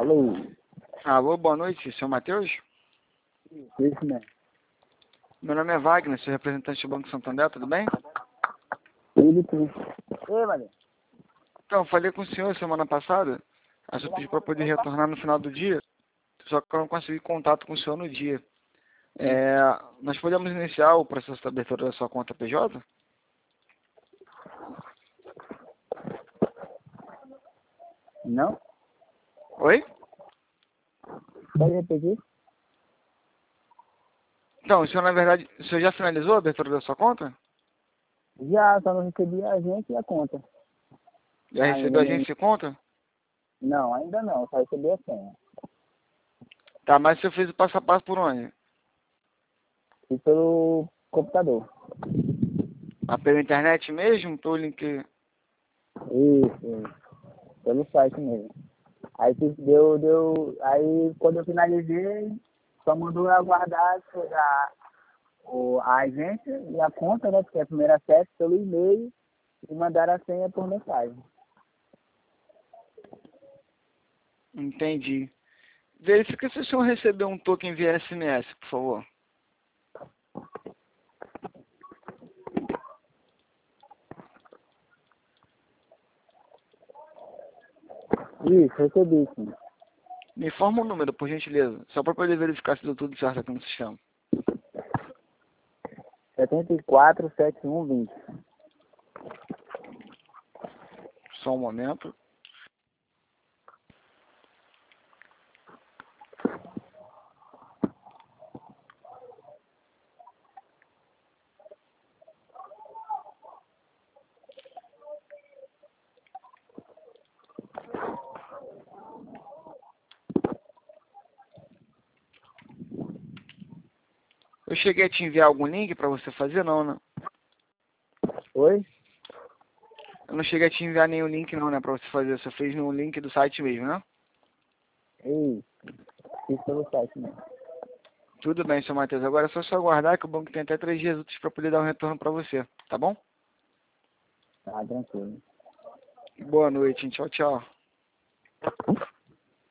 Alô? Alô, boa noite, senhor Matheus? Isso mesmo. Meu nome é Wagner, sou representante do Banco Santander, tudo bem? Tudo. Ei, Maria. Então, falei com o senhor semana passada, aí eu pedi para poder retornar no final do dia, só que eu não consegui contato com o senhor no dia. Nós podemos iniciar o processo de abertura da sua conta PJ? Não? Oi? Pode repetir? Então, o senhor, na verdade, o senhor já finalizou a abertura da sua conta? Já, só não recebi a gente e a conta. Já recebeu a agência e conta? Não, ainda não, só recebi a senha. Tá, mas você fez o passo a passo por onde? E pelo computador. Ah, pela internet mesmo? Pelo link... Isso. Pelo site mesmo. Aí aí quando eu finalizei, só mandou eu aguardar chegar a agência e a conta, né? Porque é a primeira acesso pelo e-mail e mandar a senha por mensagem. Entendi. Verifica se o senhor recebeu um token via SMS, por favor. Isso, recebi sim. Me informa o número, por gentileza, só para poder verificar se deu tudo certo aqui no sistema. 747120. Só um momento. Eu cheguei a te enviar algum link para você fazer, não, né? Oi? Eu não cheguei a te enviar nenhum link, não, né, para você fazer. Você fez no link do site mesmo, né? Isso. Fiz pelo site mesmo. Tudo bem, seu Matheus. Agora é só aguardar que o banco tem até 3 dias úteis para poder dar um retorno para você, tá bom? Tá, tranquilo. Boa noite, hein? Tchau, tchau.